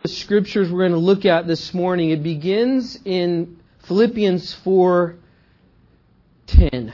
The scriptures we're going to look at this morning, it begins in Philippians 4:10.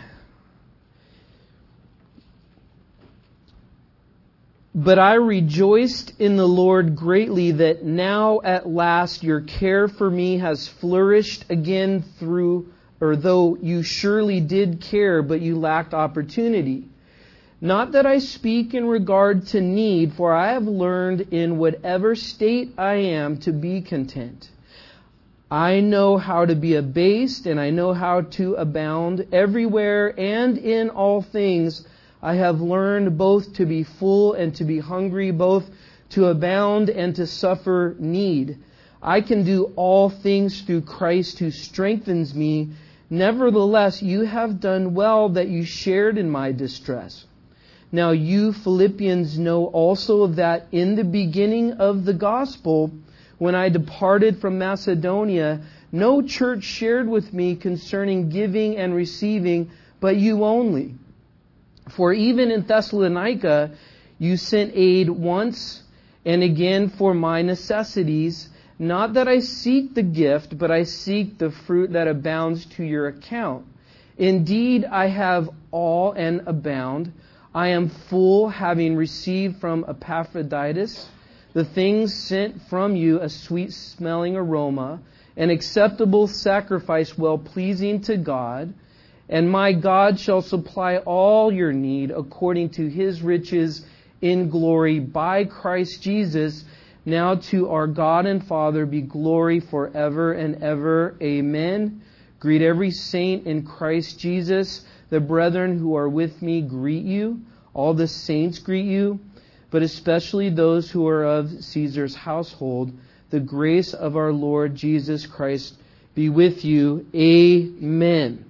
But I rejoiced in the Lord greatly that now at last your care for me has flourished again though you surely did care, but you lacked opportunity. Not that I speak in regard to need, for I have learned in whatever state I am to be content. I know how to be abased, and I know how to abound. Everywhere and in all things I have learned both to be full and to be hungry, both to abound and to suffer need. I can do all things through Christ who strengthens me. Nevertheless, you have done well that you shared in my distress. Now you Philippians know also that in the beginning of the gospel, when I departed from Macedonia, no church shared with me concerning giving and receiving, but you only. For even in Thessalonica, you sent aid once and again for my necessities. Not that I seek the gift, but I seek the fruit that abounds to your account. Indeed, I have all and abound. I am full, having received from Epaphroditus the things sent from you, a sweet-smelling aroma, an acceptable sacrifice, well-pleasing to God. And my God shall supply all your need according to His riches in glory by Christ Jesus. Now to our God and Father be glory forever and ever. Amen. Greet every saint in Christ Jesus. The brethren who are with me greet you. All the saints greet you, but especially those who are of Caesar's household. The grace of our Lord Jesus Christ be with you. Amen.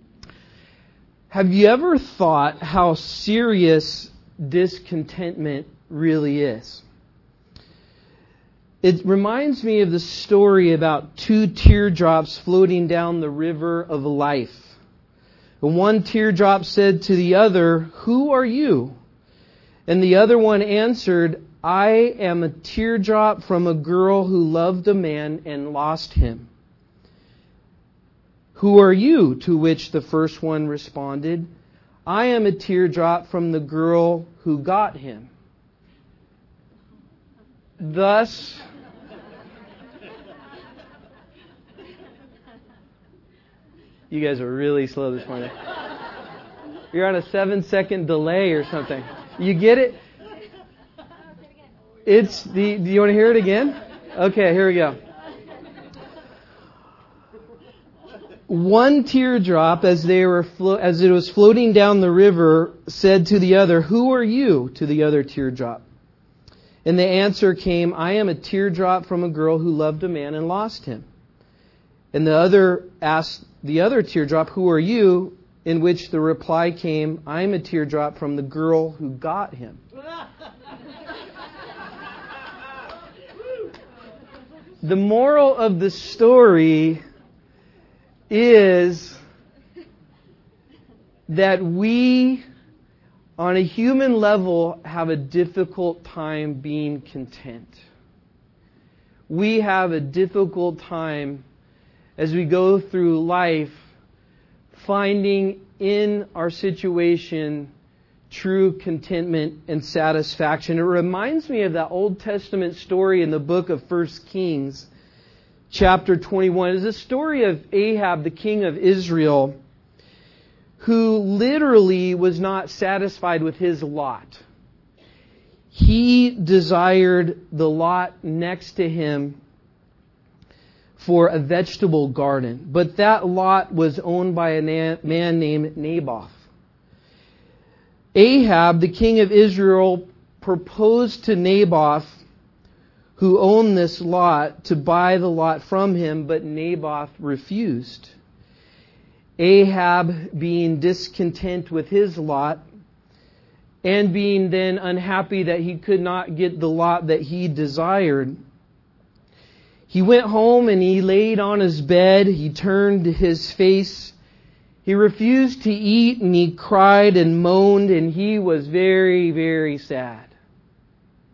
Have you ever thought how serious discontentment really is? It reminds me of the story about two teardrops floating down the river of life. And one teardrop said to the other, "Who are you?" And the other one answered, "I am a teardrop from a girl who loved a man and lost him." "Who are you?" To which the first one responded, "I am a teardrop from the girl who got him." Thus, you guys are really slow this morning. You're on a 7-second delay or something. You get it? Do you want to hear it again? Okay, here we go. One teardrop, as it was floating down the river, said to the other, "Who are you?" to the other teardrop. And the answer came, "I am a teardrop from a girl who loved a man and lost him." And the other asked the other teardrop, "Who are you?" In which the reply came, "I am a teardrop from the girl who got him." The moral of the story is that we, on a human level, have a difficult time being content. We have a difficult time as we go through life finding in our situation true contentment and satisfaction. It reminds me of that Old Testament story in the book of 1 Kings, chapter 21. It's a story of Ahab, the king of Israel, who literally was not satisfied with his lot. He desired the lot next to him for a vegetable garden, but that lot was owned by a man named Naboth. Ahab, the king of Israel, proposed to Naboth, who owned this lot, to buy the lot from him, but Naboth refused. Ahab, being discontent with his lot, and being then unhappy that he could not get the lot that he desired, he went home and he laid on his bed. He turned his face. He refused to eat and he cried and moaned and he was very, very sad.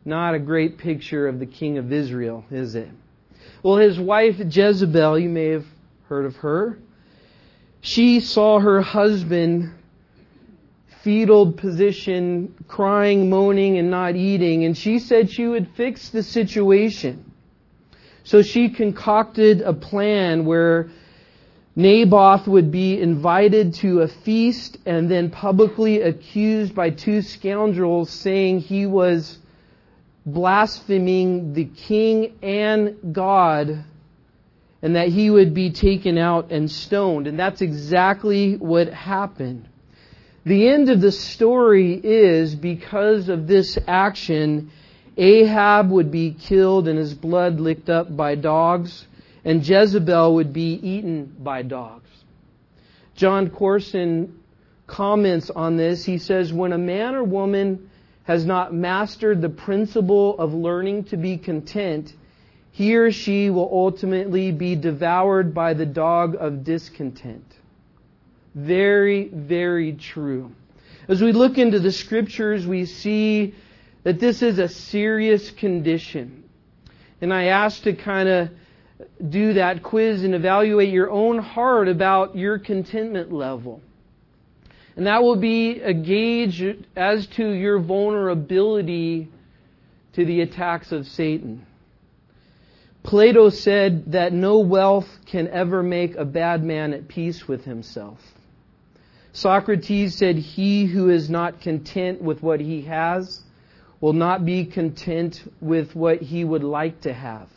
Not a great picture of the king of Israel, is it? Well, his wife Jezebel, you may have heard of her. She saw her husband fetal position, crying, moaning, and not eating, and she said she would fix the situation. So she concocted a plan where Naboth would be invited to a feast and then publicly accused by two scoundrels saying he was blaspheming the king and God, and that he would be taken out and stoned. And that's exactly what happened. The end of the story is, because of this action, Ahab would be killed and his blood licked up by dogs, and Jezebel would be eaten by dogs. John Corson comments on this. He says, when a man or woman has not mastered the principle of learning to be content, he or she will ultimately be devoured by the dog of discontent. Very, very true. As we look into the Scriptures, we see that this is a serious condition. And I asked to kind of do that quiz and evaluate your own heart about your contentment level. And that will be a gauge as to your vulnerability to the attacks of Satan. Plato said that no wealth can ever make a bad man at peace with himself. Socrates said, he who is not content with what he has will not be content with what he would like to have.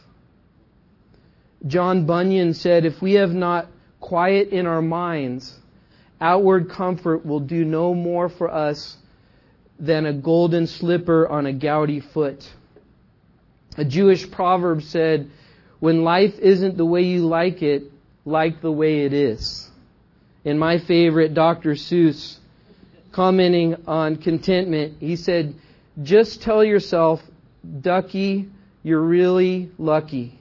John Bunyan said, if we have not quiet in our minds, outward comfort will do no more for us than a golden slipper on a gouty foot. A Jewish proverb said, when life isn't the way you like it, like the way it is. And my favorite, Dr. Seuss, commenting on contentment, he said, just tell yourself, Ducky, you're really lucky.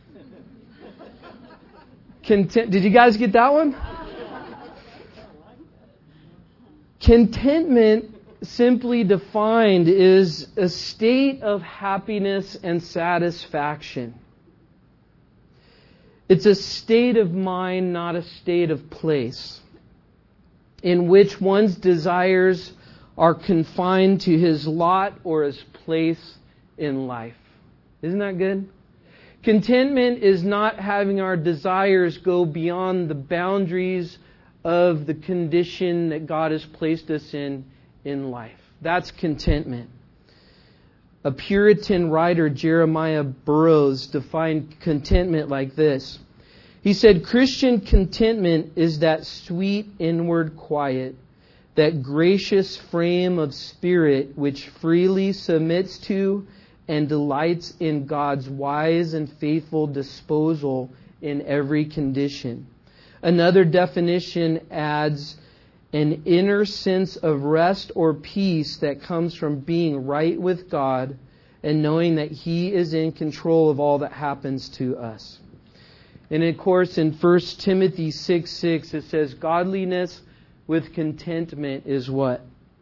Did you guys get that one? Contentment, simply defined, is a state of happiness and satisfaction. It's a state of mind, not a state of place, in which one's desires are confined to his lot or his place in life. Isn't that good? Contentment is not having our desires go beyond the boundaries of the condition that God has placed us in life. That's contentment. A Puritan writer, Jeremiah Burroughs, defined contentment like this. He said, Christian contentment is that sweet inward quiet, that gracious frame of spirit which freely submits to and delights in God's wise and faithful disposal in every condition. Another definition adds, an inner sense of rest or peace that comes from being right with God and knowing that He is in control of all that happens to us. And of course, in 1 Timothy 6:6, it says, godliness with contentment is what?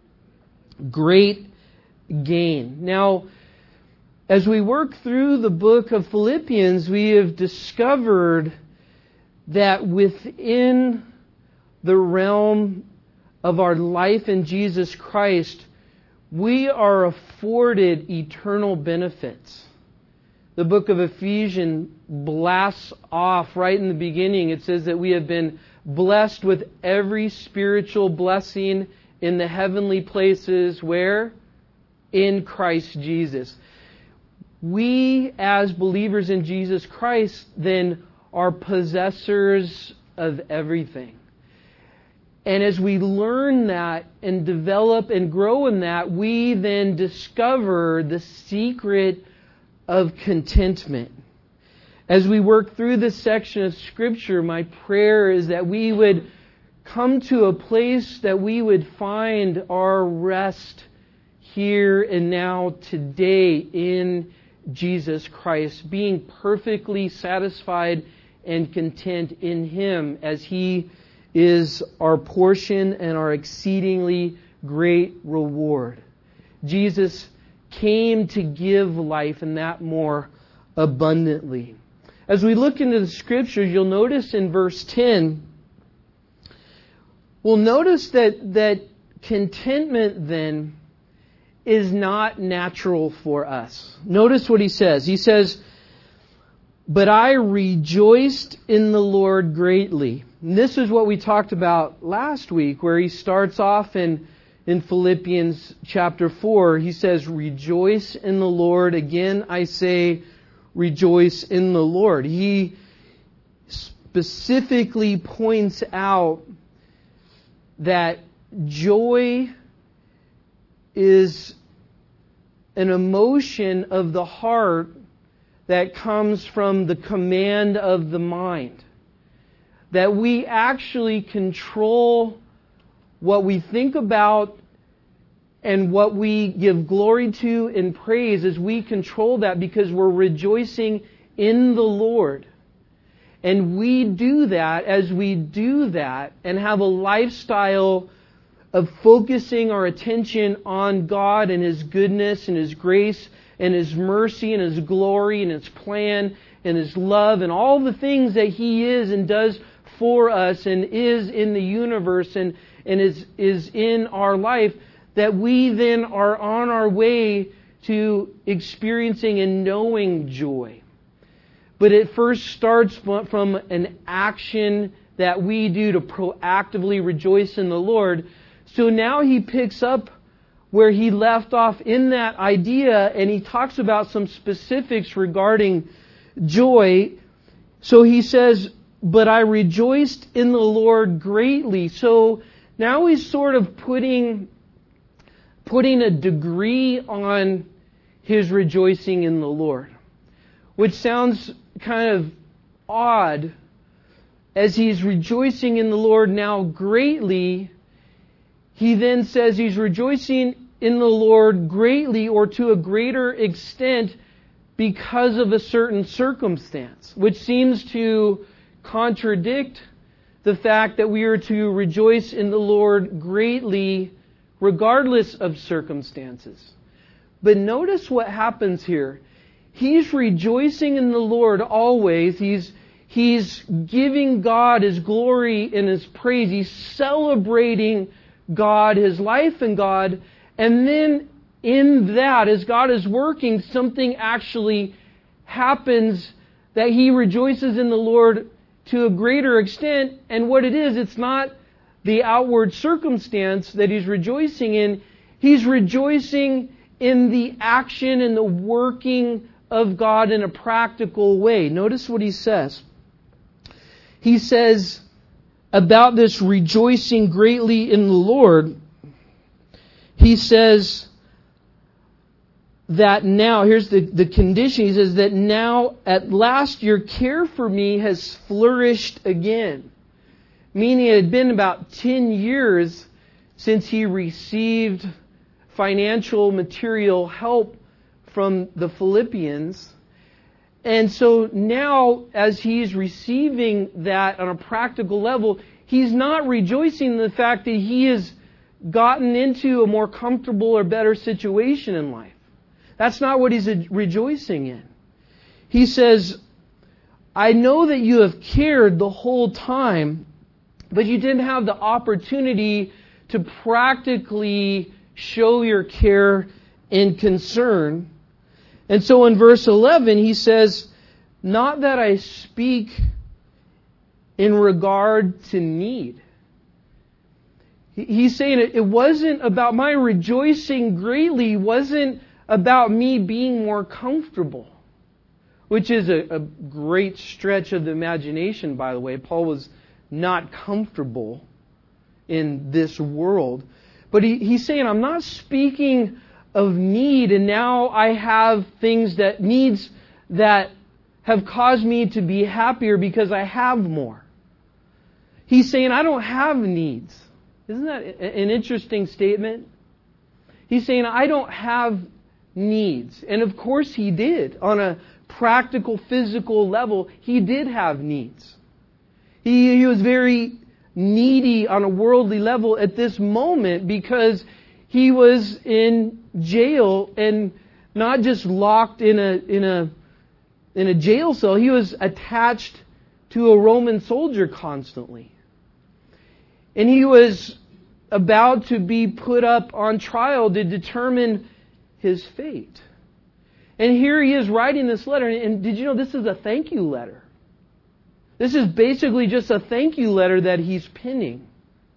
Great gain. Now, as we work through the book of Philippians, we have discovered that within the realm of our life in Jesus Christ, we are afforded eternal benefits. The book of Ephesians blasts off right in the beginning. It says that we have been blessed with every spiritual blessing in the heavenly places. Where? In Christ Jesus. We, as believers in Jesus Christ, then are possessors of everything. And as we learn that and develop and grow in that, we then discover the secret of contentment. As we work through this section of Scripture, my prayer is that we would come to a place that we would find our rest here and now today in Jesus Christ, being perfectly satisfied and content in Him as He is our portion and our exceedingly great reward. Jesus came to give life, and that more abundantly. As we look into the Scriptures, you'll notice in verse 10, we'll notice that contentment then is not natural for us. Notice what he says. He says, "But I rejoiced in the Lord greatly." And this is what we talked about last week, where he starts off in Philippians chapter 4. He says, "Rejoice in the Lord. Again, I say, rejoice in the Lord." He specifically points out that joy is an emotion of the heart that comes from the command of the mind. That we actually control what we think about and what we give glory to and praise, as we control that because we're rejoicing in the Lord. And we do that as we do that and have a lifestyle of focusing our attention on God and His goodness and His grace and His mercy and His glory and His plan and His love and all the things that He is and does for us and is in the universe and is in our life, that we then are on our way to experiencing and knowing joy. But it first starts from an action that we do to proactively rejoice in the Lord. So now he picks up where he left off in that idea, and he talks about some specifics regarding joy. So he says, "But I rejoiced in the Lord greatly." So now he's sort of putting a degree on his rejoicing in the Lord, which sounds kind of odd, as he's rejoicing in the Lord now greatly. He then says he's rejoicing in the Lord greatly, or to a greater extent, because of a certain circumstance, which seems to contradict the fact that we are to rejoice in the Lord greatly regardless of circumstances. But notice what happens here. He's rejoicing in the Lord always. He's giving God His glory and His praise. He's celebrating God, His life in God. And then in that, as God is working, something actually happens that he rejoices in the Lord to a greater extent. And what it is, it's not the outward circumstance that he's rejoicing in. He's rejoicing in the action and the working of God in a practical way. Notice what he says. He says about this rejoicing greatly in the Lord, he says that now, here's the condition, he says that now at last your care for me has flourished again. Meaning it had been about 10 years since he received financial, material help from the Philippians. And so now, as he's receiving that on a practical level, he's not rejoicing in the fact that he has gotten into a more comfortable or better situation in life. That's not what he's rejoicing in. He says, I know that you have cared the whole time, but you didn't have the opportunity to practically show your care and concern. And so in verse 11, he says, not that I speak in regard to need. He's saying it wasn't about my rejoicing greatly, wasn't about me being more comfortable, which is a great stretch of the imagination, by the way. Paul was not comfortable in this world. But he's saying, I'm not speaking of need, and now I have needs that have caused me to be happier because I have more. He's saying, I don't have needs. Isn't that an interesting statement? He's saying, I don't have needs. And of course he did. On a practical, physical level, he did have needs. He was very needy on a worldly level at this moment because he was in jail and not just locked in a jail cell. He was attached to a Roman soldier constantly. And he was about to be put up on trial to determine his fate. And here he is writing this letter. And did you know this is a thank you letter? This is basically just a thank you letter that he's penning.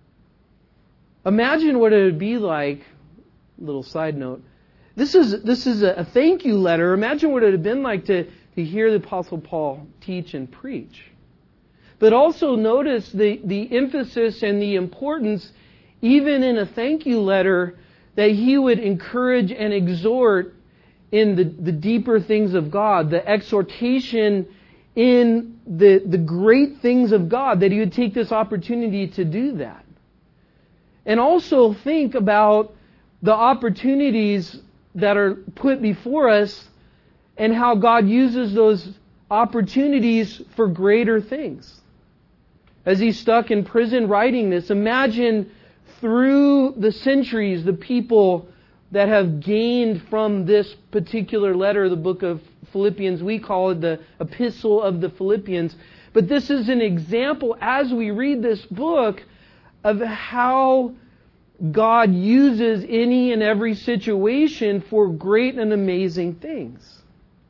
Imagine what it would be like, little side note. This is a thank you letter. Imagine what it would have been like to hear the Apostle Paul teach and preach. But also notice the emphasis and the importance, even in a thank you letter, that he would encourage and exhort in the deeper things of God, the exhortation in the great things of God, that he would take this opportunity to do that. And also think about the opportunities that are put before us and how God uses those opportunities for greater things. As he's stuck in prison writing this, imagine through the centuries the people that have gained from this particular letter, the book of Philippians. We call it the Epistle of the Philippians. But this is an example, as we read this book, of how God uses any and every situation for great and amazing things.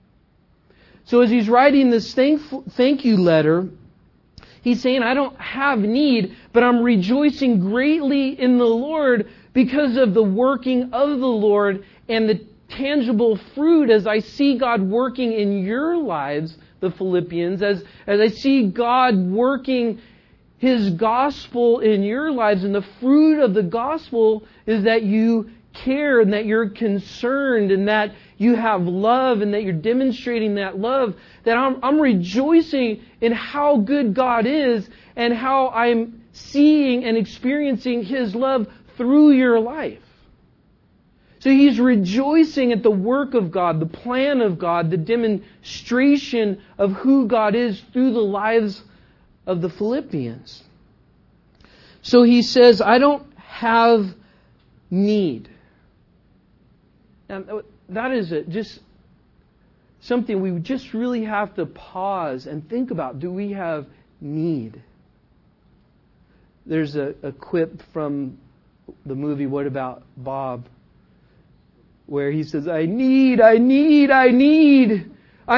So as he's writing this thank you letter, he's saying, I don't have need, but I'm rejoicing greatly in the Lord because of the working of the Lord and the tangible fruit as I see God working in your lives, the Philippians, as I see God working His gospel in your lives. And the fruit of the gospel is that you care and that you're concerned and that you have love and that you're demonstrating that love. That I'm rejoicing in how good God is and how I'm seeing and experiencing His love through your life. So he's rejoicing at the work of God, the plan of God, the demonstration of who God is through the lives of the Philippians. So he says, I don't have need. Now, that is just something we just really have to pause and think about. Do we have need? There's a quip from the movie What About Bob, where he says, I need. And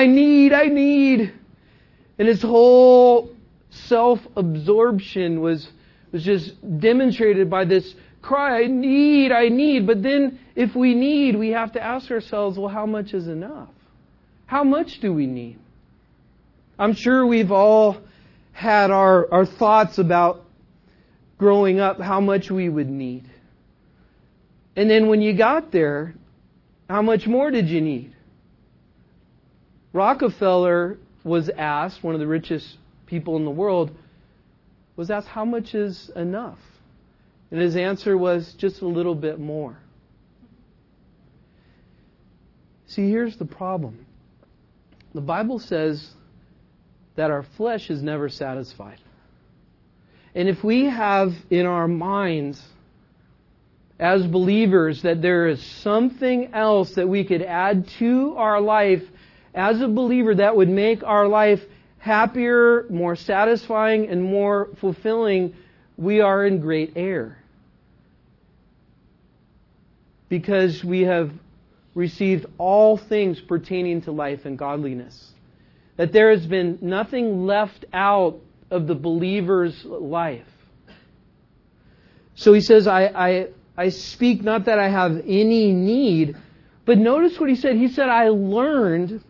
his whole self-absorption was just demonstrated by this cry, I need. But then if we need, we have to ask ourselves, well, how much is enough? How much do we need? I'm sure we've all had our thoughts about growing up, how much we would need. And then when you got there, how much more did you need? Rockefeller was asked, one of the richest people in the world, was asked, how much is enough? And his answer was, just a little bit more. See, here's the problem. The Bible says that our flesh is never satisfied. And if we have in our minds, as believers, that there is something else that we could add to our life as a believer that would make our life happier, more satisfying, and more fulfilling, we are in great error. Because we have received all things pertaining to life and godliness. That there has been nothing left out of the believer's life. So he says, I speak not that I have any need, but notice what he said. He said, I learned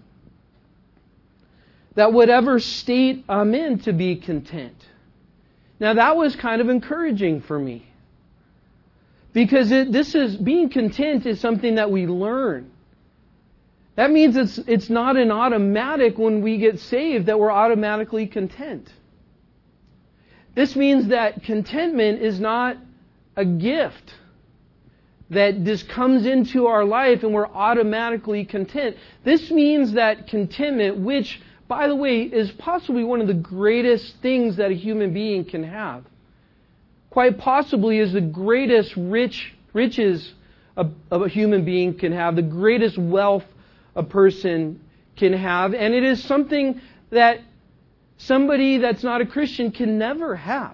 that whatever state I'm in, to be content. Now that was kind of encouraging for me. Because being content is something that we learn. That means it's not an automatic when we get saved that we're automatically content. This means that contentment is not a gift that just comes into our life and we're automatically content. This means that contentment, which, by the way, is possibly one of the greatest things that a human being can have, quite possibly is the greatest riches a human being can have, the greatest wealth a person can have, and it is something that somebody that's not a Christian can never have.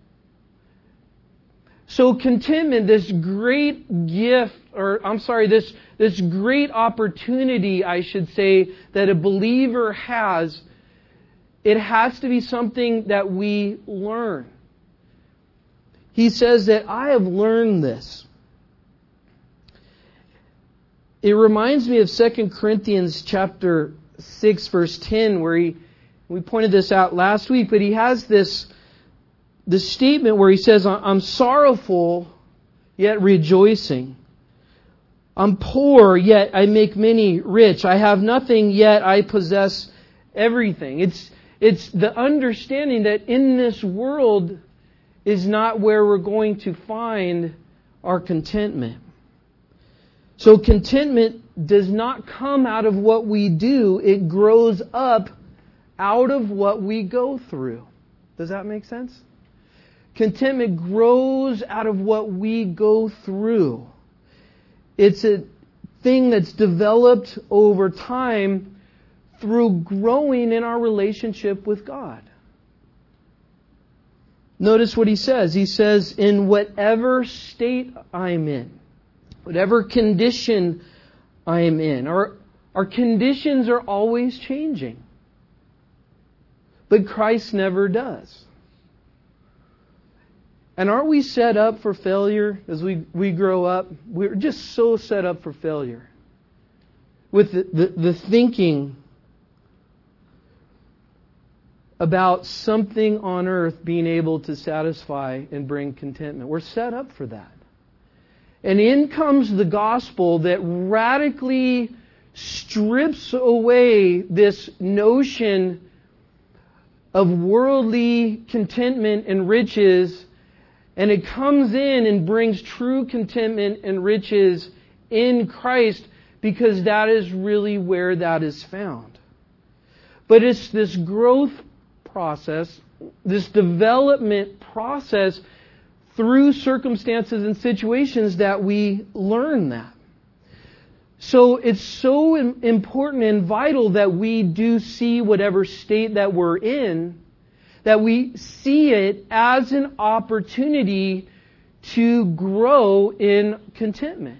So contentment, this great gift, this great opportunity, I should say, that a believer has, it has to be something that we learn. He says that I have learned this. It reminds me of 2 Corinthians chapter 6 verse 10 where we pointed this out last week, but he has this statement where he says, I'm sorrowful yet rejoicing. I'm poor yet I make many rich. I have nothing yet I possess everything. It's the understanding that in this world is not where we're going to find our contentment. So contentment does not come out of what we do. It grows up out of what we go through. Does that make sense? Contentment grows out of what we go through. It's a thing that's developed over time through growing in our relationship with God. Notice what he says. He says, in whatever state I'm in, whatever condition I am in. Our conditions are always changing. But Christ never does. And aren't we set up for failure as we grow up? We're just so set up for failure. With the thinking about something on earth being able to satisfy and bring contentment. We're set up for that. And in comes the gospel that radically strips away this notion of worldly contentment and riches, and it comes in and brings true contentment and riches in Christ, because that is really where that is found. But it's this growth process, this development process through circumstances and situations that we learn that. So it's so important and vital that we do see whatever state that we're in, that we see it as an opportunity to grow in contentment.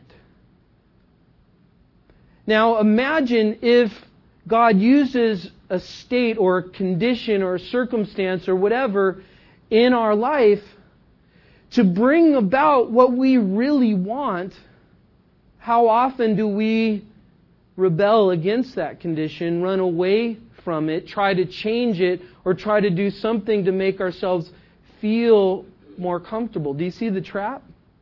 Now imagine if God uses a state or a condition or a circumstance or whatever in our life to bring about what we really want. How often do we rebel against that condition, run away from it, try to change it, or try to do something to make ourselves feel more comfortable? Do you see the trap?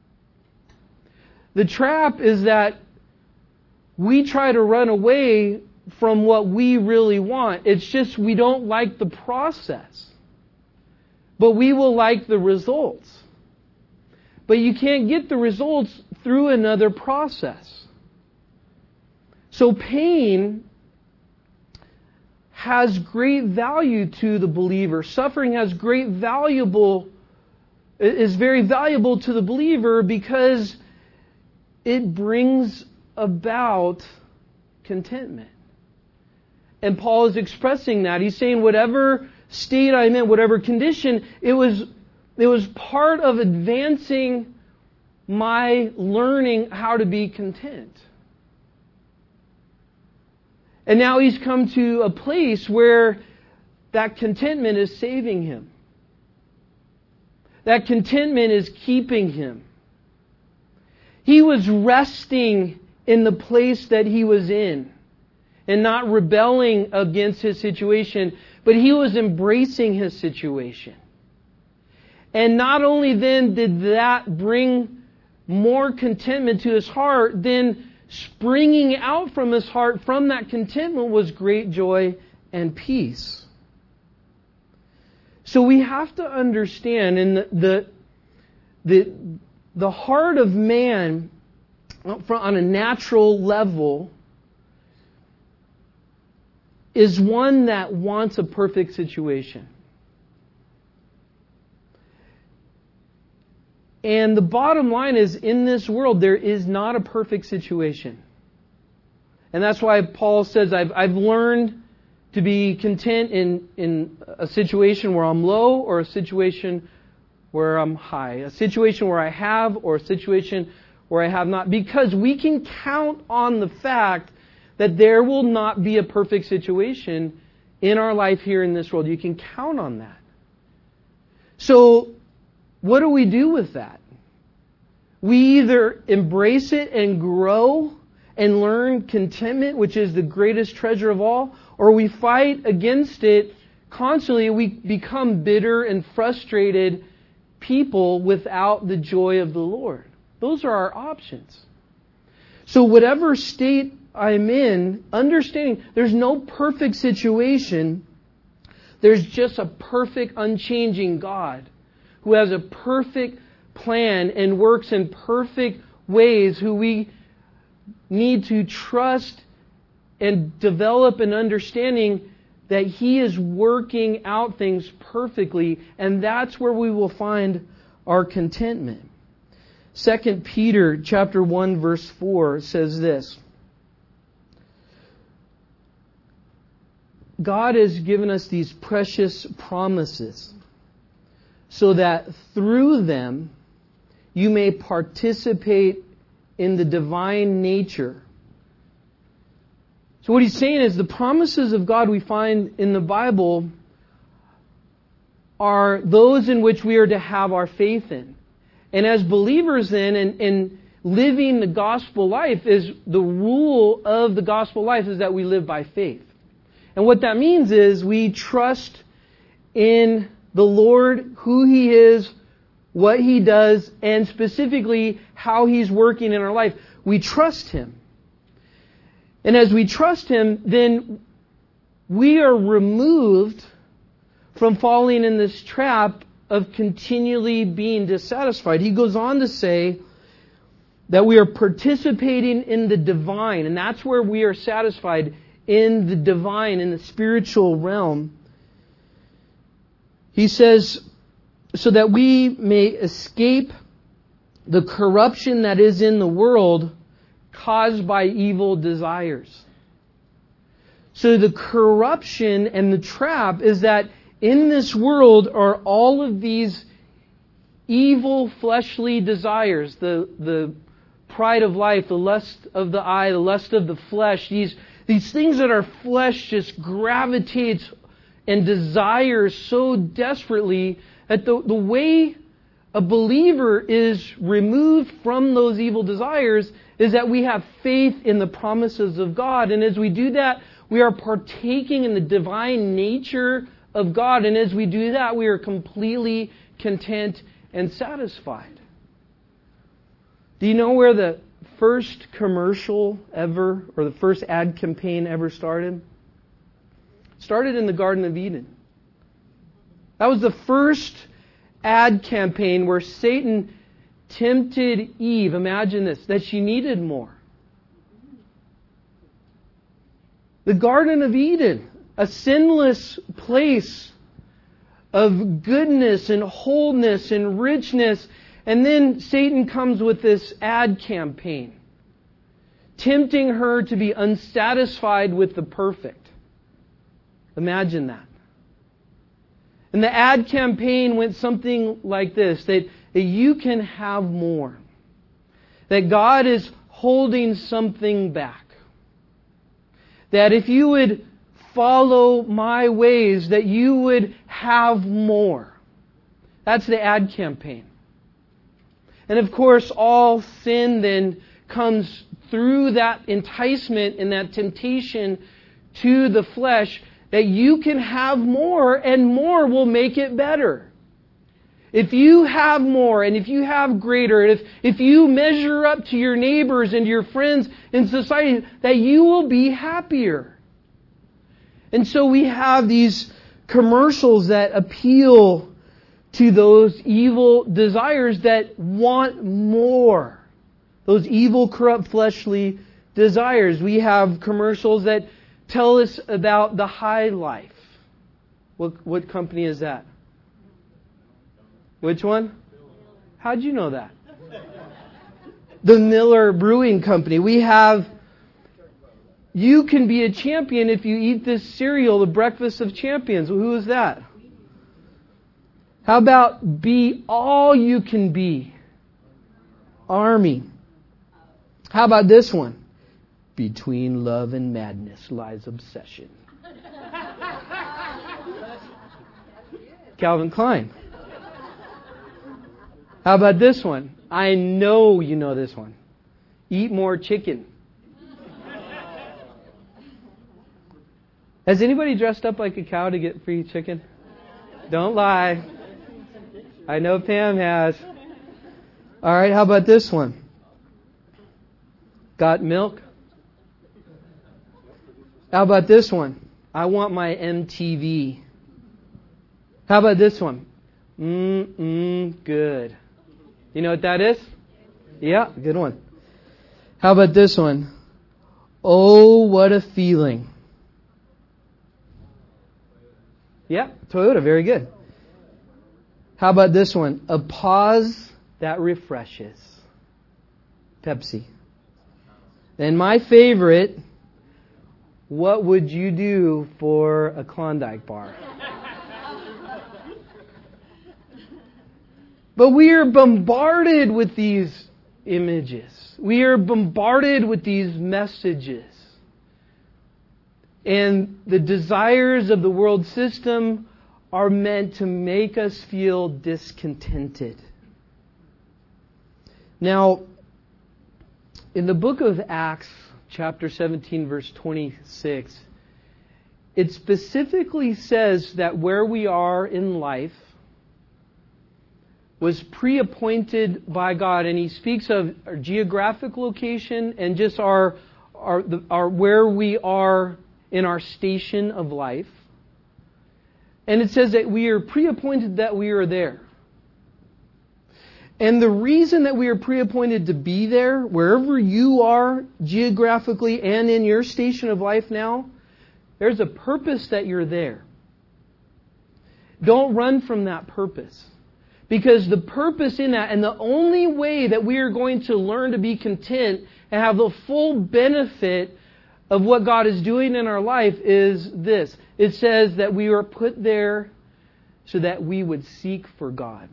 The trap is that we try to run away from what we really want. It's just we don't like the process, but we will like the results. But you can't get the results through another process. So pain has great value to the believer. Suffering is very valuable to the believer because it brings about contentment. And Paul is expressing that. He's saying whatever state I'm in, whatever condition, it was part of advancing my learning how to be content. And now he's come to a place where that contentment is saving him. That contentment is keeping him. He was resting in the place that he was in and not rebelling against his situation, but he was embracing his situation. And not only then did that bring more contentment to his heart, then springing out from his heart from that contentment was great joy and peace. So we have to understand, and the heart of man on a natural level is one that wants a perfect situation. And the bottom line is, in this world, there is not a perfect situation. And that's why Paul says, I've learned to be content in a situation where I'm low or a situation where I'm high. A situation where I have or a situation where I have not. Because we can count on the fact that there will not be a perfect situation in our life here in this world. You can count on that. So, what do we do with that? We either embrace it and grow and learn contentment, which is the greatest treasure of all, or we fight against it constantly. We become bitter and frustrated people without the joy of the Lord. Those are our options. So whatever state I'm in, understanding there's no perfect situation, there's just a perfect, unchanging God who has a perfect plan and works in perfect ways, who we need to trust and develop an understanding that He is working out things perfectly, and that's where we will find our contentment. 2 Peter chapter 1 verse 4 says this: God has given us these precious promises so that through them you may participate in the divine nature. So what he's saying is the promises of God we find in the Bible are those in which we are to have our faith in. And as believers then, and living the gospel life, is the rule of the gospel life is that we live by faith. And what that means is we trust in the Lord, who He is, what He does, and specifically how He's working in our life. We trust Him. And as we trust Him, then we are removed from falling in this trap of continually being dissatisfied. He goes on to say that we are participating in the divine, and that's where we are satisfied, in the divine, in the spiritual realm. He says, so that we may escape the corruption that is in the world caused by evil desires. So the corruption and the trap is that in this world are all of these evil fleshly desires, the pride of life, the lust of the eye, the lust of the flesh, these things that our flesh just gravitates and desires so desperately, that the way a believer is removed from those evil desires is that we have faith in the promises of God. And as we do that, we are partaking in the divine nature of God. And as we do that, we are completely content and satisfied. Do you know where the first commercial ever, or the first ad campaign ever started? It started in the Garden of Eden. That was the first ad campaign where Satan tempted Eve, imagine this, that she needed more. The Garden of Eden, a sinless place of goodness and wholeness and richness, and then Satan comes with this ad campaign, tempting her to be unsatisfied with the perfect. Imagine that. And the ad campaign went something like this, that you can have more. That God is holding something back. That if you would follow my ways, that you would have more. That's the ad campaign. And of course, all sin then comes through that enticement and that temptation to the flesh, that you can have more, and more will make it better. If you have more, and if you have greater, if you measure up to your neighbors and your friends in society, that you will be happier. And so we have these commercials that appeal to those evil desires that want more. Those evil, corrupt, fleshly desires. We have commercials that tell us about the high life. What company is that? Which one? How'd you know that? The Miller Brewing Company. We have, you can be a champion if you eat this cereal, the Breakfast of Champions. Who is that? How about be all you can be? Army. How about this one? Between love and madness lies obsession. Calvin Klein. How about this one? I know you know this one. Eat more chicken. Has anybody dressed up like a cow to get free chicken? Don't lie. I know Pam has. All right, how about this one? Got milk? How about this one? I want my MTV. How about this one? Good. You know what that is? Yeah, good one. How about this one? Oh, what a feeling. Yeah, Toyota, very good. How about this one? A pause that refreshes. Pepsi. And my favorite, what would you do for a Klondike bar? But we are bombarded with these images. We are bombarded with these messages. And the desires of the world system are meant to make us feel discontented. Now, in the book of Acts, chapter 17, verse 26, it specifically says that where we are in life was pre-appointed by God, and he speaks of our geographic location and just our where we are in our station of life. And it says that we are pre-appointed that we are there. And the reason that we are pre-appointed to be there, wherever you are geographically and in your station of life now, there's a purpose that you're there. Don't run from that purpose. Because the purpose in that, and the only way that we are going to learn to be content and have the full benefit of what God is doing in our life is this. It says that we are put there so that we would seek for God.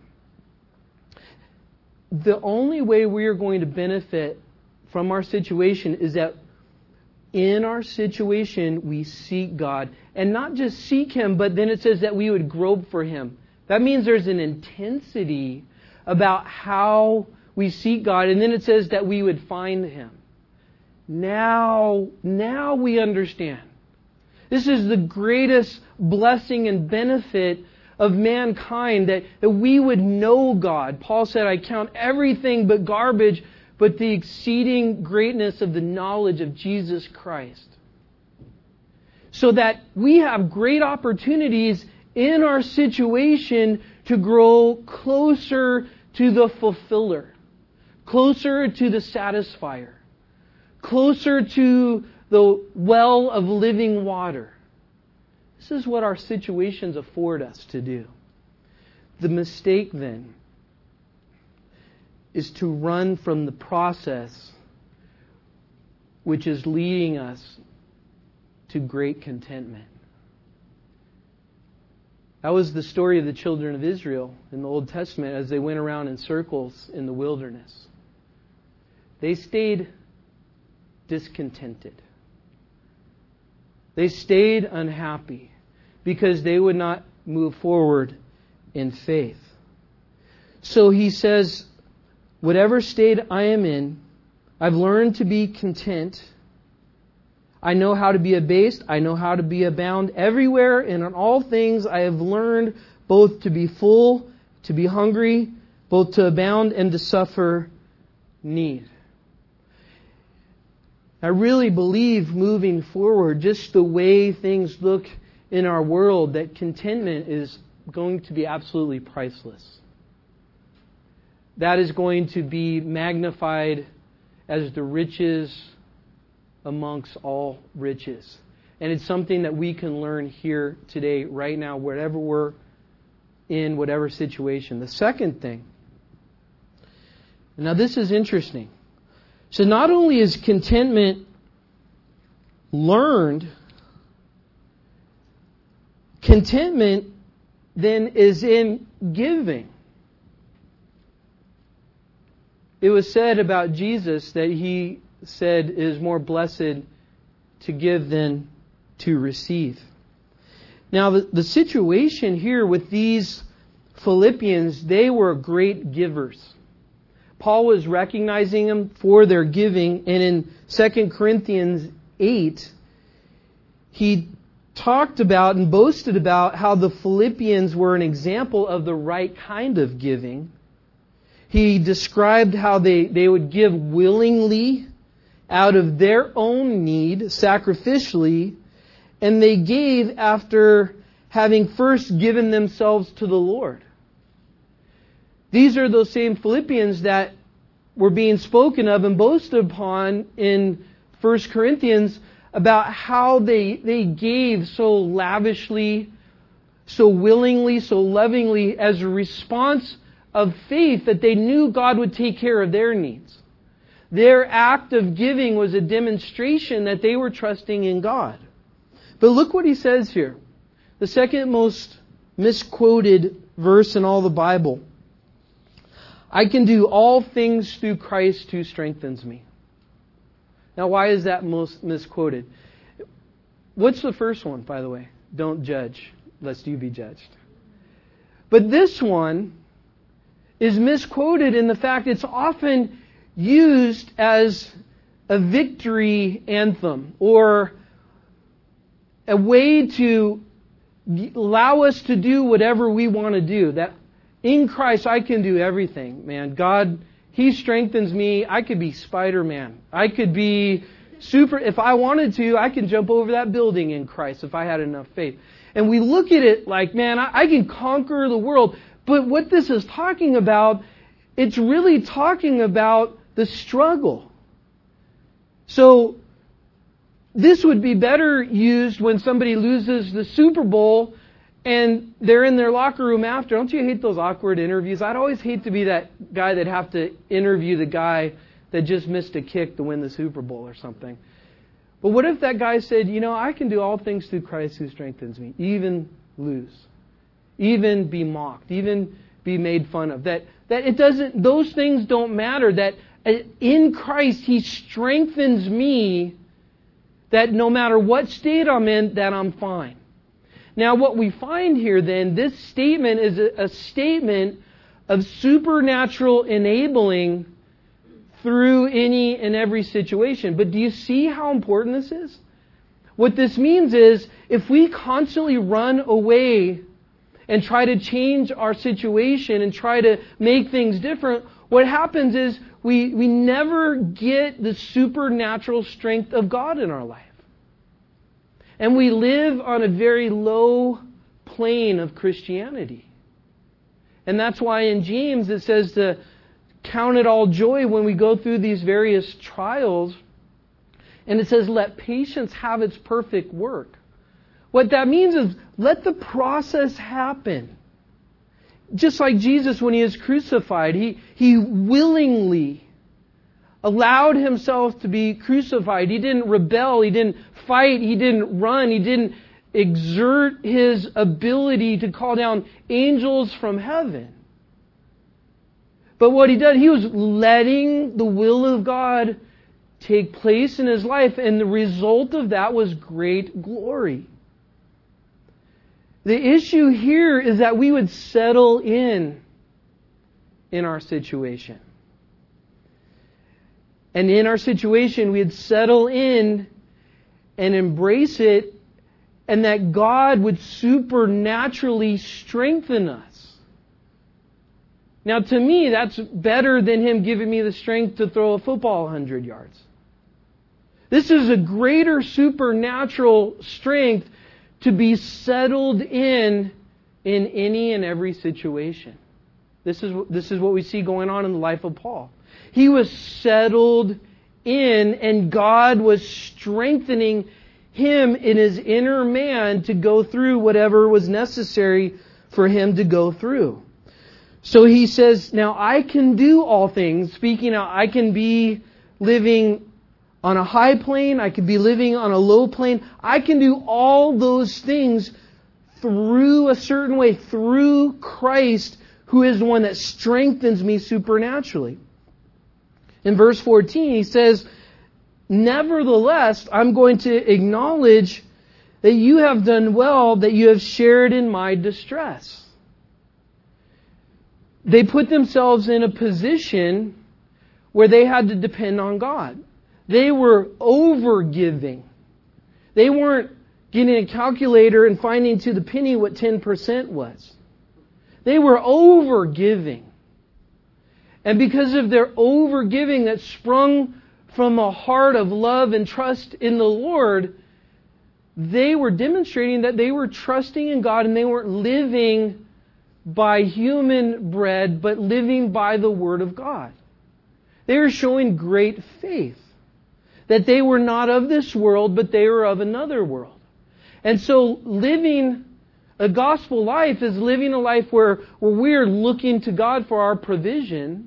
The only way we are going to benefit from our situation is that in our situation we seek God. And not just seek Him, but then it says that we would grope for Him. That means there's an intensity about how we seek God. And then it says that we would find Him. Now we understand. This is the greatest blessing and benefit of mankind, that we would know God. Paul said, I count everything but garbage, but the exceeding greatness of the knowledge of Jesus Christ. So that we have great opportunities in our situation to grow closer to the fulfiller, closer to the satisfier, closer to the well of living water. This is what our situations afford us to do. The mistake then is to run from the process which is leading us to great contentment. That was the story of the children of Israel in the Old Testament as they went around in circles in the wilderness. They stayed discontented. They stayed unhappy because they would not move forward in faith. So he says, whatever state I am in, I've learned to be content. I know how to be abased. I know how to be abound. Everywhere and in all things I have learned both to be full, to be hungry, both to abound and to suffer need. I really believe moving forward, just the way things look in our world, that contentment is going to be absolutely priceless. That is going to be magnified as the riches amongst all riches. And it's something that we can learn here today, right now, wherever we're in, whatever situation. The second thing Now this is interesting. So not only is contentment learned, contentment then is in giving. It was said about Jesus that He said it is more blessed to give than to receive. Now the situation here with these Philippians, they were great givers. Paul was recognizing them for their giving, and in 2 Corinthians 8, he talked about and boasted about how the Philippians were an example of the right kind of giving. He described how they would give willingly out of their own need, sacrificially, and they gave after having first given themselves to the Lord. These are those same Philippians that were being spoken of and boasted upon in 1 Corinthians about how they gave so lavishly, so willingly, so lovingly as a response of faith that they knew God would take care of their needs. Their act of giving was a demonstration that they were trusting in God. But look what he says here. The second most misquoted verse in all the Bible. I can do all things through Christ who strengthens me. Now, why is that most misquoted? What's the first one, by the way? Don't judge, lest you be judged. But this one is misquoted in the fact it's often used as a victory anthem or a way to allow us to do whatever we want to do. That in Christ I can do everything, man. God, He strengthens me. I could be Spider-Man. I could be if I wanted to, I can jump over that building in Christ if I had enough faith. And we look at it like, man, I can conquer the world. But what this is talking about, it's really talking about the struggle. So, this would be better used when somebody loses the Super Bowl and they're in their locker room after. Don't you hate those awkward interviews? I'd always hate to be that guy that'd have to interview the guy that just missed a kick to win the Super Bowl or something. But what if that guy said, I can do all things through Christ who strengthens me, even lose, even be mocked, even be made fun of. That it doesn't, those things don't matter. That in Christ He strengthens me, that no matter what state I'm in, that I'm fine. Now what we find here then, this statement is a statement of supernatural enabling through any and every situation. But do you see how important this is? What this means is, if we constantly run away and try to change our situation and try to make things different, what happens is we never get the supernatural strength of God in our life. And we live on a very low plane of Christianity. And that's why in James it says to count it all joy when we go through these various trials. And it says, let patience have its perfect work. What that means is, let the process happen. Just like Jesus when He was crucified, He willingly allowed Himself to be crucified. He didn't rebel, He didn't fight, He didn't run, He didn't exert His ability to call down angels from heaven. But what He did, He was letting the will of God take place in His life, and the result of that was great glory. The issue here is that we would settle in our situation. And in our situation, we'd settle in and embrace it, and that God would supernaturally strengthen us. Now, to me, that's better than Him giving me the strength to throw a football 100 yards. This is a greater supernatural strength to be settled in any and every situation. This is what we see going on in the life of Paul. He was settled in, and God was strengthening him in his inner man to go through whatever was necessary for him to go through. So he says, now I can do all things. Speaking out, I can be living on a high plane. I could be living on a low plane. I can do all those things through a certain way, through Christ, who is the one that strengthens me supernaturally. In verse 14, he says, nevertheless, I'm going to acknowledge that you have done well, that you have shared in my distress. They put themselves in a position where they had to depend on God. They were over-giving. They weren't getting a calculator and finding to the penny what 10% was. They were over-giving. And because of their over-giving that sprung from a heart of love and trust in the Lord, they were demonstrating that they were trusting in God and they weren't living by human bread, but living by the Word of God. They were showing great faith. That they were not of this world, but they were of another world. And so living a gospel life is living a life where we're looking to God for our provision.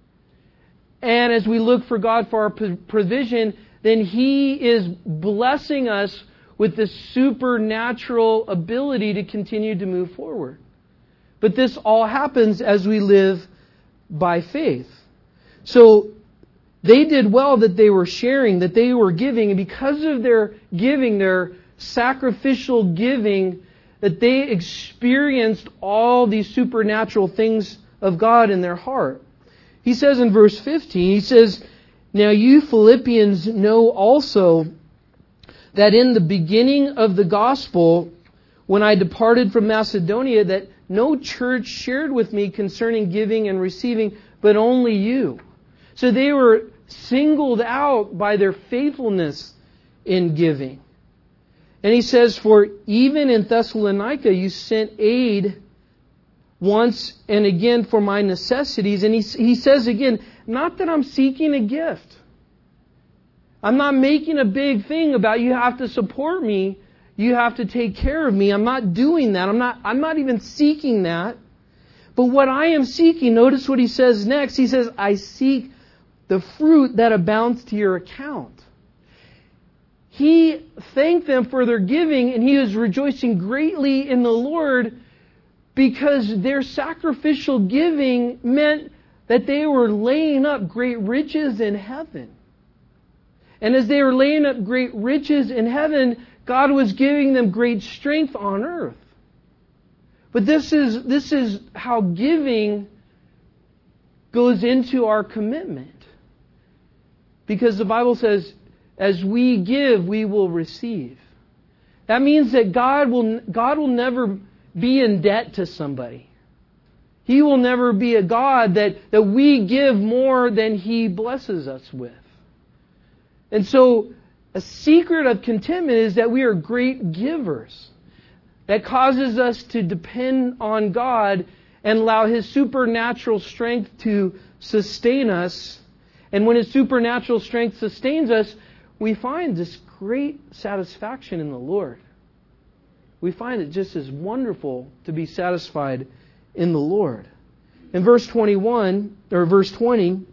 And as we look for God for our provision, then He is blessing us with this supernatural ability to continue to move forward. But this all happens as we live by faith. So they did well that they were sharing, that they were giving, and because of their giving, their sacrificial giving, that they experienced all these supernatural things of God in their heart. He says in verse 15, he says, now you Philippians know also that in the beginning of the gospel, when I departed from Macedonia, that no church shared with me concerning giving and receiving, but only you. So they were singled out by their faithfulness in giving. And he says, for even in Thessalonica you sent aid once and again for my necessities. And he says again, not that I'm seeking a gift. I'm not making a big thing about you have to support me. You have to take care of me. I'm not doing that. I'm not even seeking that. But what I am seeking, notice what he says next. He says, I seek the fruit that abounds to your account. He thanked them for their giving, and he was rejoicing greatly in the Lord because their sacrificial giving meant that they were laying up great riches in heaven. And as they were laying up great riches in heaven, God was giving them great strength on earth. But this is how giving goes into our commitment. Because the Bible says, as we give, we will receive. That means that God will never be in debt to somebody. He will never be a God that we give more than He blesses us with. And so, a secret of contentment is that we are great givers. That causes us to depend on God and allow His supernatural strength to sustain us. And when His supernatural strength sustains us, we find this great satisfaction in the Lord. We find it just as wonderful to be satisfied in the Lord. In verse 21, or verse 20,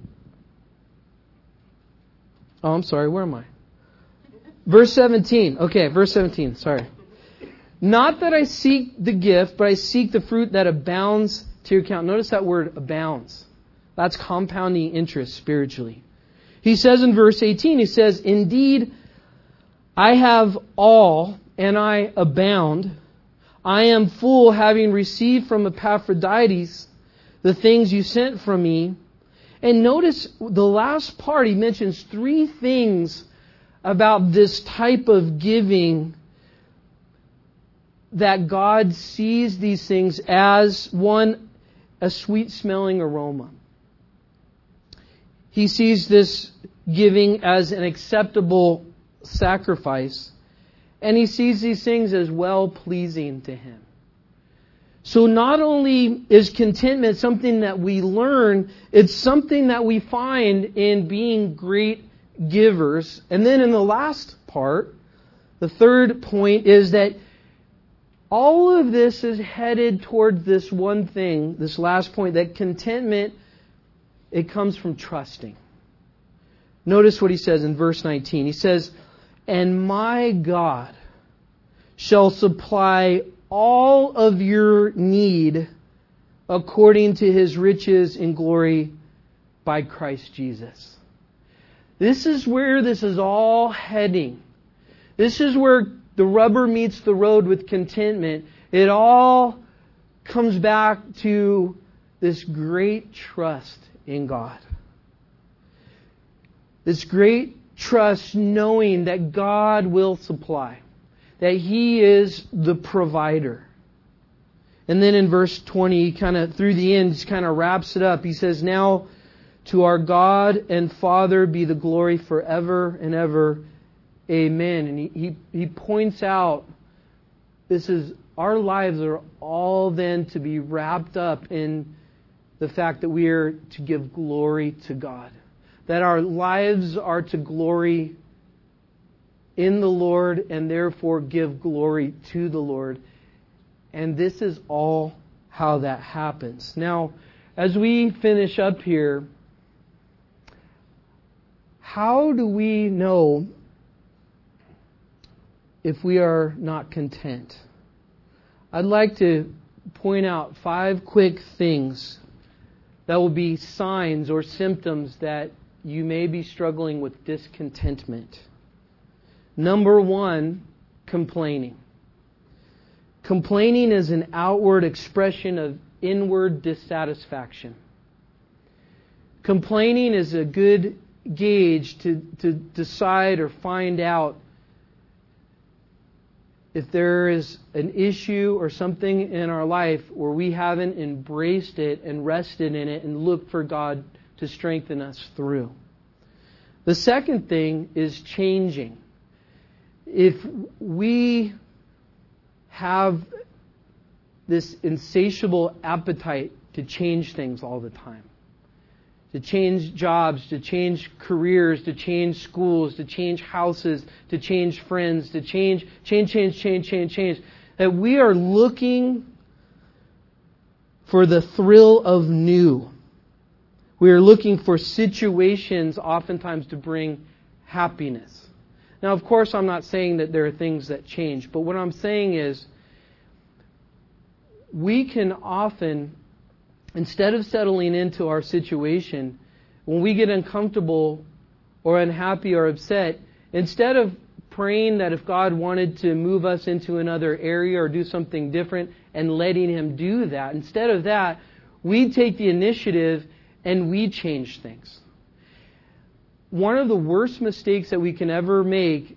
oh, I'm sorry, where am I? Verse 17. Okay, verse 17, sorry. Not that I seek the gift, but I seek the fruit that abounds to your account. Notice that word abounds. That's compounding interest spiritually. He says in verse 18, he says, indeed, I have all and I abound. I am full, having received from Epaphroditus the things you sent from me. And notice the last part, he mentions three things about this type of giving, that God sees these things as, one, a sweet-smelling aroma. He sees this giving as an acceptable sacrifice. And He sees these things as well-pleasing to Him. So not only is contentment something that we learn, it's something that we find in being great givers. And then in the last part, the third point is that All of this is headed towards this one thing, this last point, that contentment, it comes from trusting. Notice what he says in verse 19. He says, "And my God shall supply all of your need according to His riches in glory by Christ Jesus." This is where this is all heading. This is where the rubber meets the road with contentment. It all comes back to this great trust in God. This great trust knowing that God will supply, that He is the provider. And then in verse 20, kind of through the end, just kind of wraps it up. He says, "Now to our God and Father be the glory forever and ever. Amen." And he points out, our lives are all then to be wrapped up in the fact that we are to give glory to God. That our lives are to glory in the Lord and therefore give glory to the Lord. And this is all how that happens. Now, as we finish up here, how do we know if we are not content? I'd like to point out 5 quick things that will be signs or symptoms that you may be struggling with discontentment. Number 1, complaining. Complaining is an outward expression of inward dissatisfaction. Complaining is a good gauge to decide or find out if there is an issue or something in our life where we haven't embraced it and rested in it and looked for God to strengthen us through. The second thing is changing. If we have this insatiable appetite to change things all the time, to change jobs, to change careers, to change schools, to change houses, to change friends, to change, that we are looking for the thrill of new. We are looking for situations oftentimes to bring happiness. Now, of course, I'm not saying that there are things that change, but what I'm saying is we can often, instead of settling into our situation, when we get uncomfortable or unhappy or upset, instead of praying that if God wanted to move us into another area or do something different and letting Him do that, instead of that, we take the initiative and we change things. One of the worst mistakes that we can ever make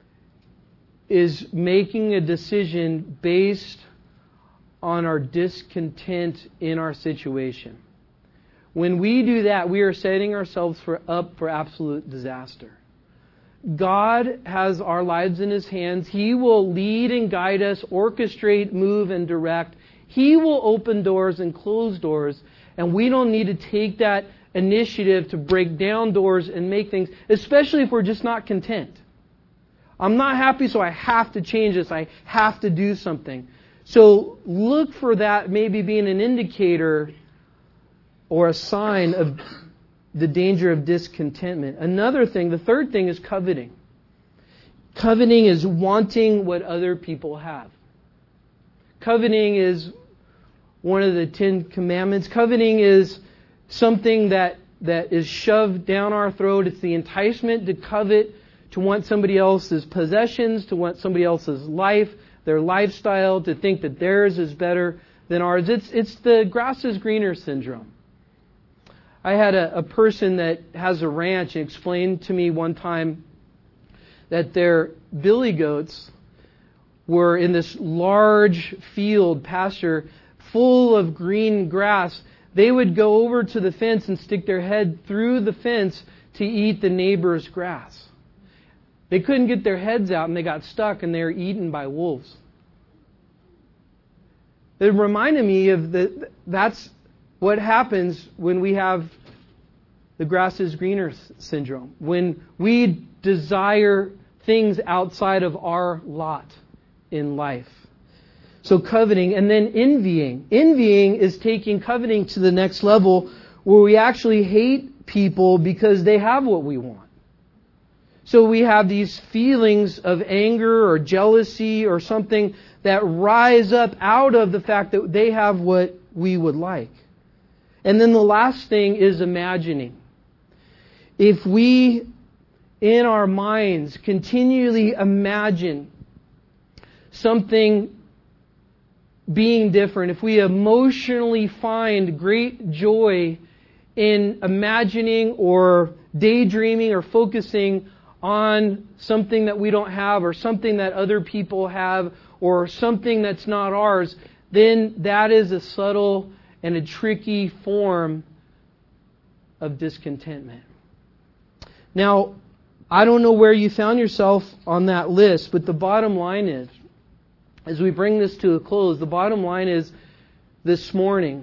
is making a decision based on our discontent in our situation. When we do that, we are setting ourselves up for absolute disaster. God has our lives in His hands. He will lead and guide us, orchestrate, move, and direct. He will open doors and close doors. And we don't need to take that initiative to break down doors and make things, especially if we're just not content. I'm not happy, so I have to change this. I have to do something. So look for that maybe being an indicator or a sign of the danger of discontentment. Another thing, the third thing, is coveting. Coveting is wanting what other people have. Coveting is one of the 10 commandments. Coveting is something that is shoved down our throat. It's the enticement to covet, to want somebody else's possessions, to want somebody else's life, their lifestyle, to think that theirs is better than ours. It's the grass is greener syndrome. I had a person that has a ranch and explained to me one time that their billy goats were in this large field pasture full of green grass. They would go over to the fence and stick their head through the fence to eat the neighbor's grass. They couldn't get their heads out and they got stuck and they were eaten by wolves. It reminded me of that's what happens when we have the grass is greener syndrome. When we desire things outside of our lot in life. So coveting, and then envying. Envying is taking coveting to the next level where we actually hate people because they have what we want. So we have these feelings of anger or jealousy or something that rise up out of the fact that they have what we would like. And then the last thing is imagining. If we, in our minds, continually imagine something being different, if we emotionally find great joy in imagining or daydreaming or focusing on something that we don't have or something that other people have or something that's not ours, then that is a subtle and a tricky form of discontentment. Now, I don't know where you found yourself on that list, but the bottom line is, as we bring this to a close, the bottom line is this morning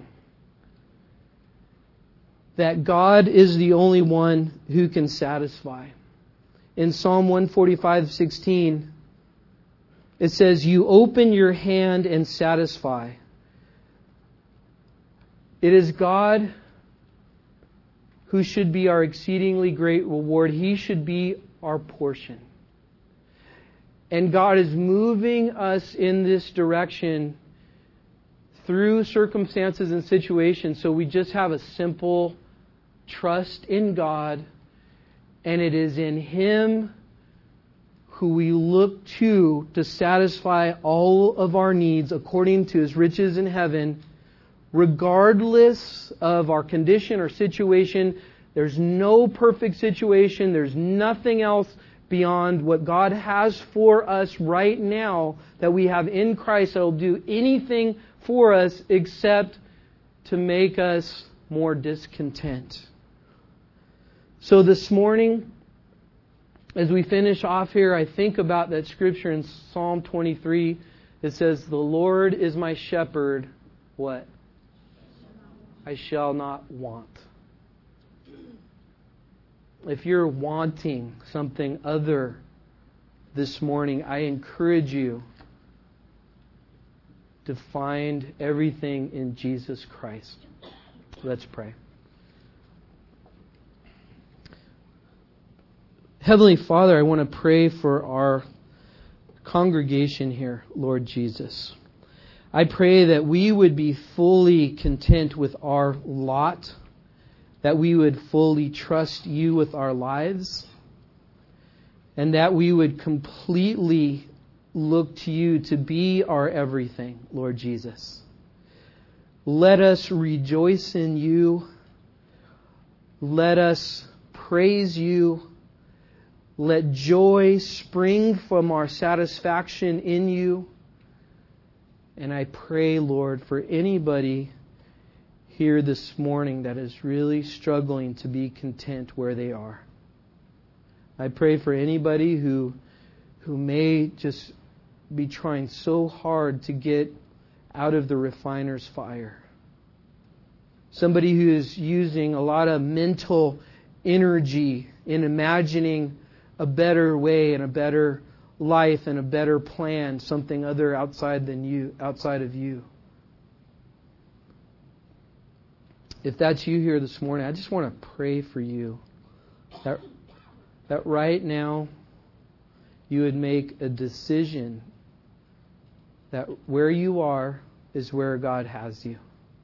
that God is the only one who can satisfy. In Psalm 145:16, it says, "You open your hand and satisfy." It is God who should be our exceedingly great reward. He should be our portion. And God is moving us in this direction through circumstances and situations. So we just have a simple trust in God. And it is in Him who we look to satisfy all of our needs according to His riches in heaven, regardless of our condition or situation. There's no perfect situation. There's nothing else beyond what God has for us right now that we have in Christ that will do anything for us except to make us more discontent. So this morning, as we finish off here, I think about that scripture in Psalm 23. It says, "The Lord is my shepherd." What? I shall not want. If you're wanting something other this morning, I encourage you to find everything in Jesus Christ. Let's pray. Heavenly Father, I want to pray for our congregation here, Lord Jesus. I pray that we would be fully content with our lot, that we would fully trust You with our lives, and that we would completely look to You to be our everything, Lord Jesus. Let us rejoice in You. Let us praise You. Let joy spring from our satisfaction in You. And I pray, Lord, for anybody here this morning that is really struggling to be content where they are. I pray for anybody who may just be trying so hard to get out of the refiner's fire. Somebody who is using a lot of mental energy in imagining a better way and a better life and a better plan, something other outside of You. If that's you here this morning, I just want to pray for you that right now you would make a decision that where you are is where God has you.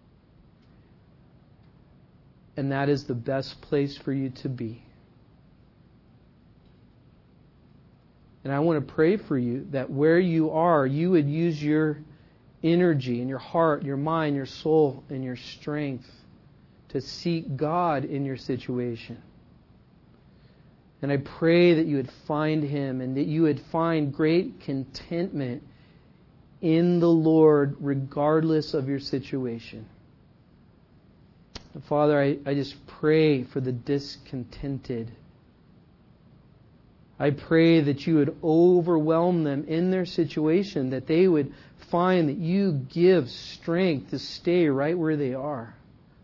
And that is the best place for you to be. And I want to pray for you that where you are, you would use your energy and your heart, your mind, your soul, and your strength to seek God in your situation. And I pray that you would find Him and that you would find great contentment in the Lord regardless of your situation. And Father, I just pray for the discontented. I pray that You would overwhelm them in their situation, that they would find that You give strength to stay right where they are.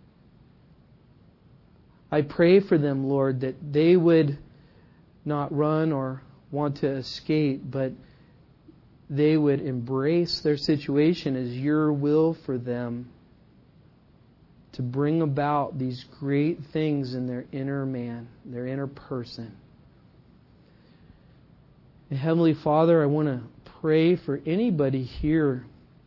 I pray for them, Lord, that they would not run or want to escape, but they would embrace their situation as your will for them to bring about these great things in their inner man, their inner person. And Heavenly Father, I want to pray for anybody here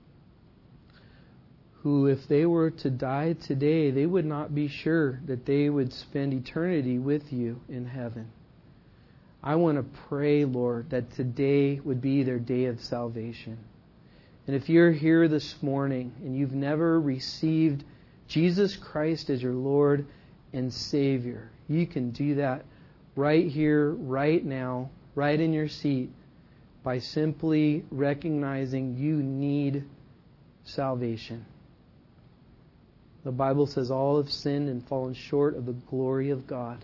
who, if they were to die today, they would not be sure that they would spend eternity with you in heaven. I want to pray, Lord, that today would be their day of salvation. And if you're here this morning and you've never received Jesus Christ as your Lord and Savior, you can do that right here, right now, right in your seat, by simply recognizing you need salvation. The Bible says all have sinned and fallen short of the glory of God.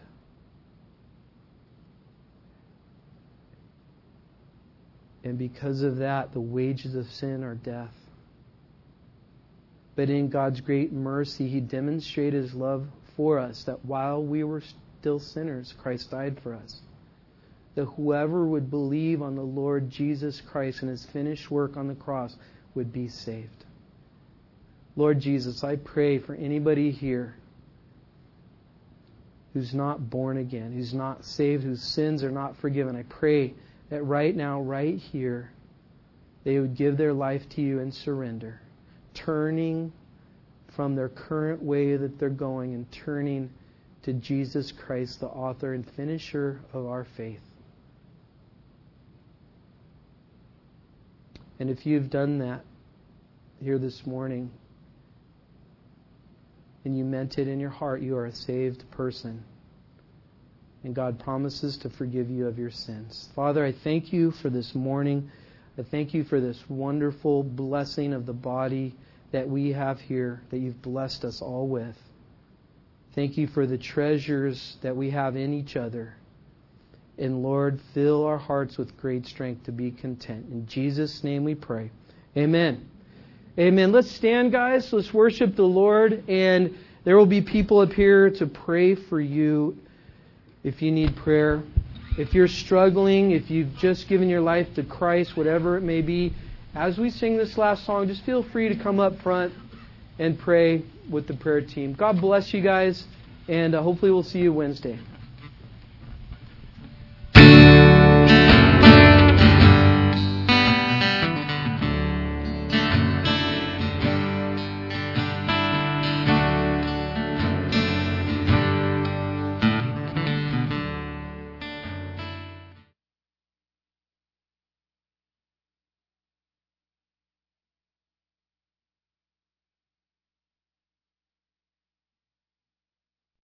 And because of that, the wages of sin are death. But in God's great mercy, He demonstrated His love for us, that while we were still sinners, Christ died for us. That whoever would believe on the Lord Jesus Christ and His finished work on the cross would be saved. Lord Jesus, I pray for anybody here who's not born again, who's not saved, whose sins are not forgiven. I pray that right now, right here, they would give their life to you and surrender, turning from their current way that they're going and turning to Jesus Christ, the author and finisher of our faith. And if you've done that here this morning, and you meant it in your heart, you are a saved person. And God promises to forgive you of your sins. Father, I thank you for this morning. I thank you for this wonderful blessing of the body that we have here, that you've blessed us all with. Thank you for the treasures that we have in each other. And Lord, fill our hearts with great strength to be content. In Jesus' name we pray. Amen. Amen. Let's stand, guys. Let's worship the Lord. And there will be people up here to pray for you if you need prayer. If you're struggling, if you've just given your life to Christ, whatever it may be, as we sing this last song, just feel free to come up front and pray with the prayer team. God bless you guys, and hopefully we'll see you Wednesday.